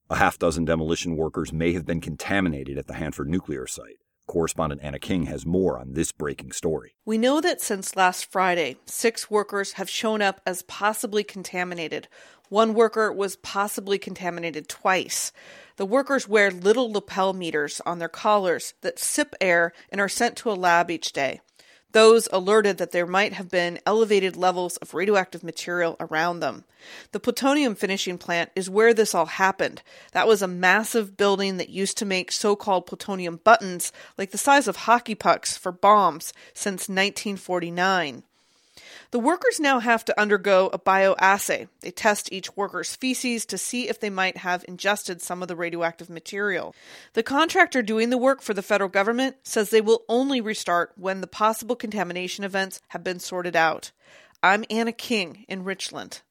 A half-dozen demolition workers may have been contaminated at the Hanford nuclear site. Correspondent Anna King has more on this breaking story. We know that since last Friday, 6 workers have shown up as possibly contaminated. 1 worker was possibly contaminated twice. The workers wear little lapel meters on their collars that sip air and are sent to a lab each day. Those alerted that there might have been elevated levels of radioactive material around them. The plutonium finishing plant is where this all happened. That was a massive building that used to make so-called plutonium buttons, like the size of hockey pucks, for bombs since 1949. The workers now have to undergo a bioassay. They test each worker's feces to see if they might have ingested some of the radioactive material. The contractor doing the work for the federal government says they will only restart when the possible contamination events have been sorted out. I'm Anna King in Richland.